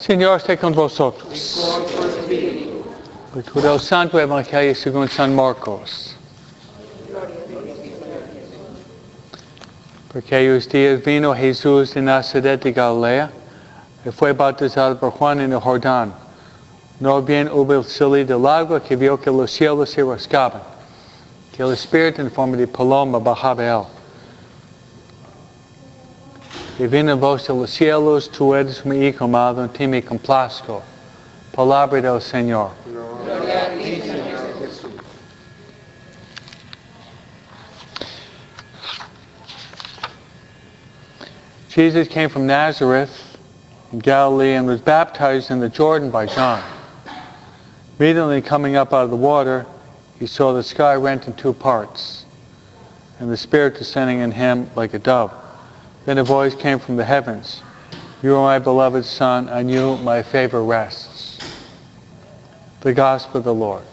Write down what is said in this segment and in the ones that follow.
Señor esté con vosotros. Lectura del Santo Evangelio según San Marcos. Por aquellos días vino Jesús de Nazaret de Galilea y fue bautizado por Juan en el Jordán. No bien hubo salido del agua que vio que los cielos se rasgaban, que el Espíritu en forma de paloma bajaba a él. Y vino voz de los cielos, tú eres mi Hijo amado, en ti me complazco. Palabra del Señor. Gloria a ti, Señor Jesús. Jesus came from Nazareth in Galilee and was baptized in the Jordan by John. Immediately coming up out of the water, he saw the sky rent in two parts, and the Spirit descending on him like a dove. Then a voice came from the heavens, "You are my beloved Son, on you my favor rests." The Gospel of the Lord.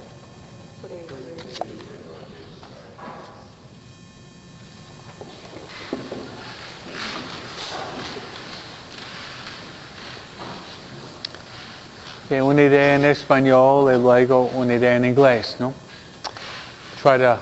Okay, una idea en español y luego una idea en inglés, ¿no? Try to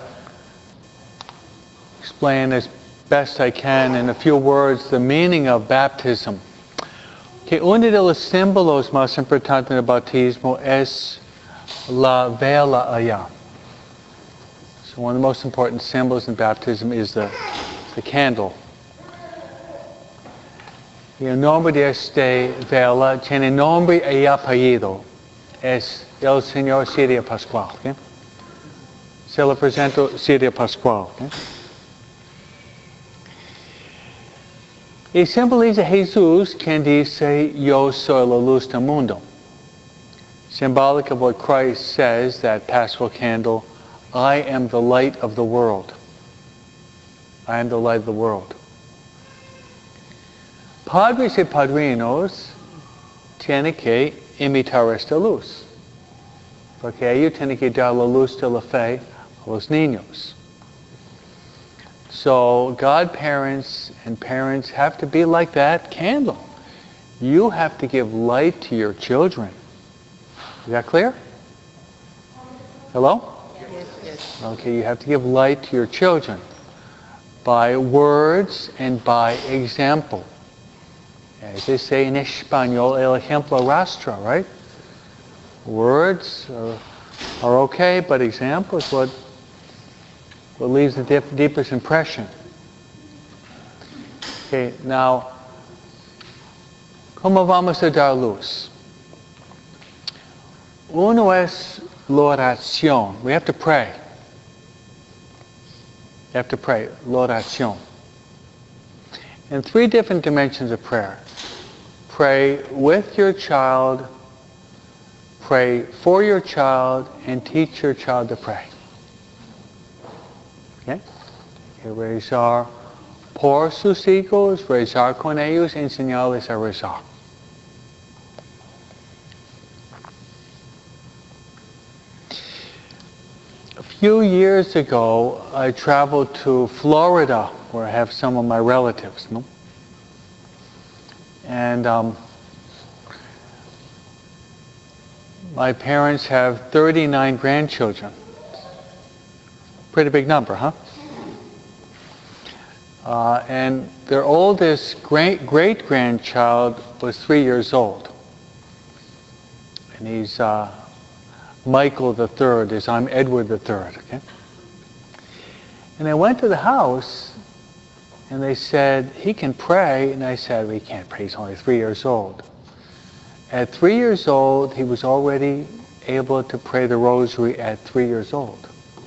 explain as best I can in a few words the meaning of baptism. Okay, uno de los símbolos más importantes del bautismo es la vela allá. So one of the most important symbols in baptism is the candle. Y el nombre de esta vela tiene nombre y apellido. Es el Señor Siria Pascual. Okay? Se lo presento Siria Pascual. Okay? Y simboliza Jesús quien dice, yo soy la luz del mundo. Symbolic of what Christ says, that Paschal candle, I am the light of the world. I am the light of the world. Padres y padrinos tienen que imitar esta luz. Porque ellos tienen que dar la luz de la fe a los niños. So godparents and parents have to be like that candle. You have to give light to your children. Is that clear? Hello? Yes. Okay, you have to give light to your children by words and by example. As they say in Español, el ejemplo arrastra, right? Words are okay, but example is what leaves the deepest impression. Okay, now, ¿cómo vamos a dar luz? Uno es la oración. We have to pray. You have to pray. La oración. And three different dimensions of prayer. Pray with your child, pray for your child, and teach your child to pray. Okay? Rezar por sus hijos, rezar con ellos, enseñarles a rezar. A few years ago, I traveled to Florida, where I have some of my relatives. No? And my parents have 39 grandchildren. Pretty big number, huh? And their oldest great-grandchild was 3 years old. And he's Michael III, as I'm Edward III. Okay? And I went to the house, and they said, he can pray. And I said, well, he can't pray, he's only 3 years old. At 3 years old, he was already able to pray the rosary at 3 years old.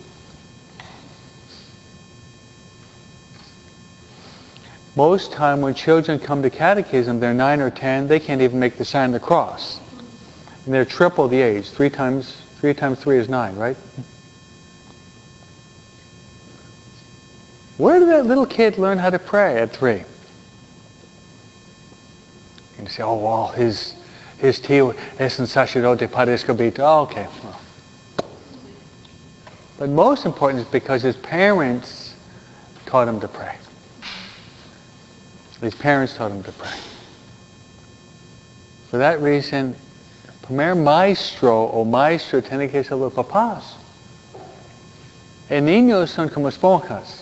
Most time when children come to catechism, they're 9 or 10, they can't even make the sign of the cross. And they're triple the age. 3 times 3 is 9, right? Where did that little kid learn how to pray at 3? And you say, oh, well, his tío es un sacerdote para escobito. Oh, okay. Well. But most important is because his parents taught him to pray. His parents taught him to pray. For that reason, primer maestro o maestro tiene que ser los papás. Niños son como esponjas.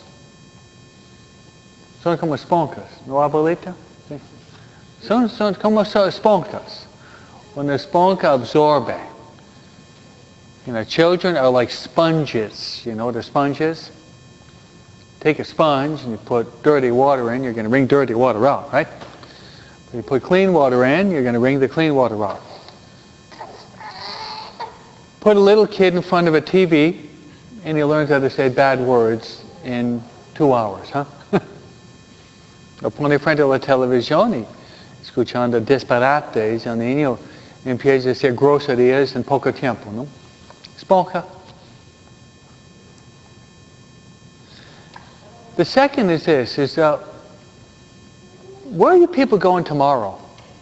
Son como esponjas, ¿no, abuelita? Sí. Son como esponjas. When the esponja absorbe. Children are like sponges. You know what a sponge is? Take a sponge and you put dirty water in, you're going to wring dirty water out, right? If you put clean water in, you're going to wring the clean water out. Put a little kid in front of a TV and he learns how to say bad words in 2 hours, huh? Lo pone frente a la televisión y escuchando disparates, el niño empieza a decir groserías en poco tiempo, ¿no? Esponja. The second is this, where are you people going tomorrow?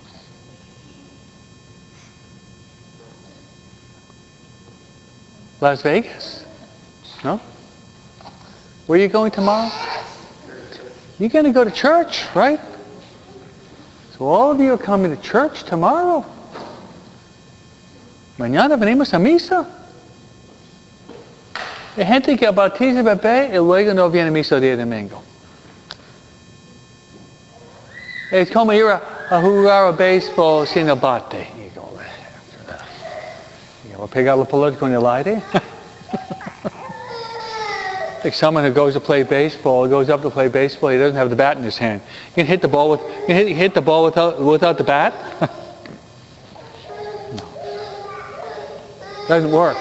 Las Vegas? No? Where are you going tomorrow? You're going to go to church, right? So all of you are coming to church tomorrow. Mañana venimos a misa. Hay gente que bautiza el bebé y luego no viene a misa el día domingo. Es como ir a jugar a béisbol sin el bate. You go after that. You go pegar la pelota con el aire. Like someone who goes to play baseball, goes up to play baseball, he doesn't have the bat in his hand. You can hit the ball without the bat. No. Doesn't work.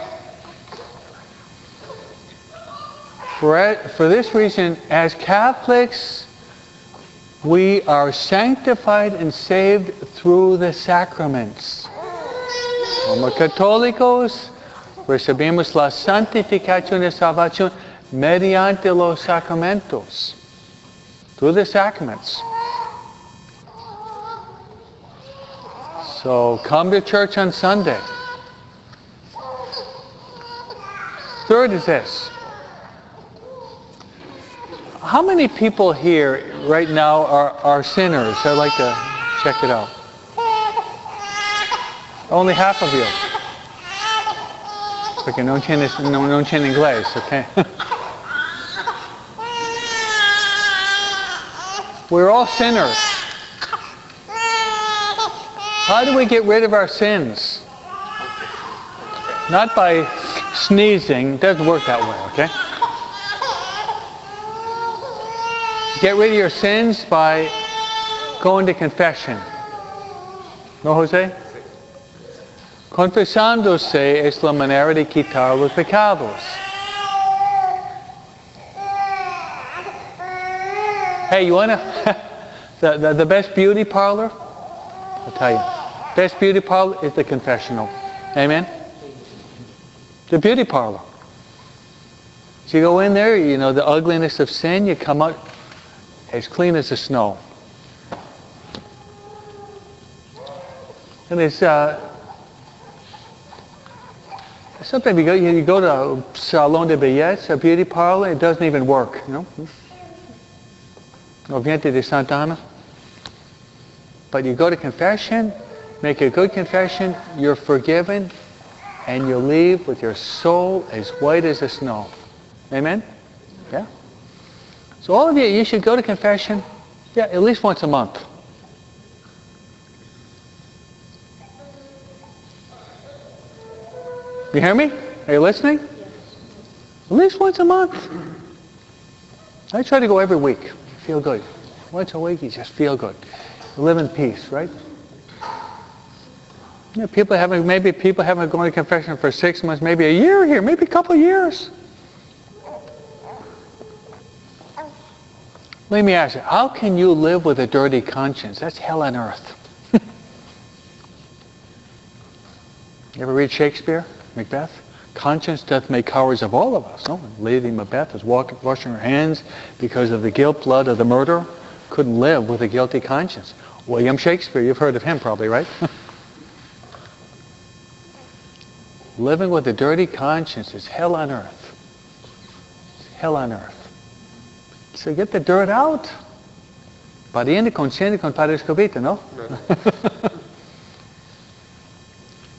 For this reason, as Catholics, we are sanctified and saved through the sacraments. Como católicos, recibimos la santificación y salvación mediante los sacramentos. Through the sacraments. So come to church on Sunday. Third is this. How many people here right now are sinners? I'd like to check it out. Only half of you. Porque no entiende inglés, okay? We're all sinners. How do we get rid of our sins? Not by sneezing. It doesn't work that way, okay? Get rid of your sins by going to confession. ¿No, José? Confesándose es la manera de quitar los pecados. Hey, you want the best beauty parlor? I'll tell you. Best beauty parlor is the confessional. Amen? The beauty parlor. So you go in there, you know the ugliness of sin, you come out as clean as the snow. And it's sometimes you go to a salon de belleza, a beauty parlor, it doesn't even work, you know. Oriente de Santa Ana. But you go to confession, make a good confession, you're forgiven, and you leave with your soul as white as the snow. Amen? Yeah? So all of you should go to confession, yeah, at least once a month. You hear me? Are you listening? Yes. At least once a month. I try to go every week. Feel good. Once a week, you just feel good. You live in peace, right? Yeah, maybe people haven't gone to confession for 6 months, maybe a year here, maybe a couple of years. Let me ask you, how can you live with a dirty conscience? That's hell on earth. You ever read Shakespeare, Macbeth? Conscience doth make cowards of all of us. No? Lady Macbeth was washing her hands because of the guilt blood of the murderer. Couldn't live with a guilty conscience. William Shakespeare, you've heard of him probably, right? Living with a dirty conscience is hell on earth. It's hell on earth. So get the dirt out. Pariente consciente con Padre Escobita, no?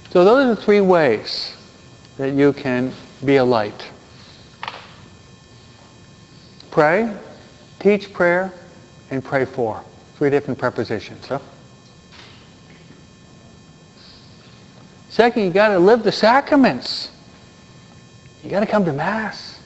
So those are the three ways that you can be a light. Pray, teach prayer, and pray for. Three different prepositions. Huh? Second, you got to live the sacraments. You got to come to Mass.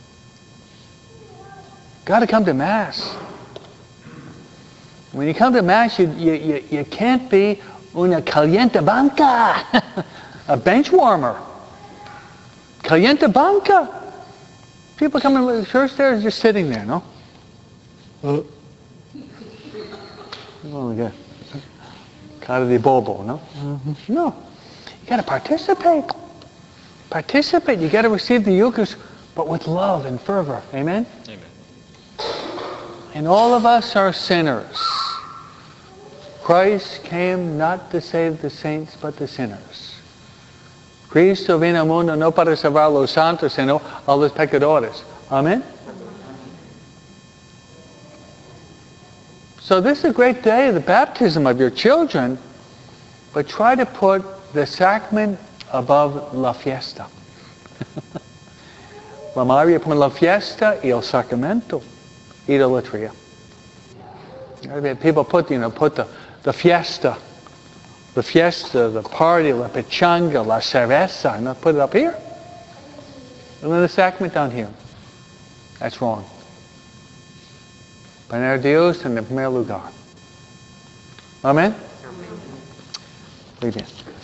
Got to come to Mass. When you come to Mass, you can't be una caliente banca, a bench warmer. Caliente banca. People coming to the church there just sitting there, no? Oh, yeah. Cara di bobo, no? Mm-hmm. No. You got to participate. Participate. You got to receive the Eucharist, but with love and fervor. Amen? Amen. And all of us are sinners. Christ came not to save the saints, but the sinners. Cristo vino al mundo no para salvar a los santos, sino a los pecadores. Amen? So this is a great day, the baptism of your children, but try to put the sacrament above la fiesta. La Maria prima la fiesta y el sacramento. Idolatria. People put the fiesta, the party, la pachanga, la cerveza, and put it up here. And then the sacrament down here. That's wrong. Poner a Dios en el primer lugar. Amen? Muy bien.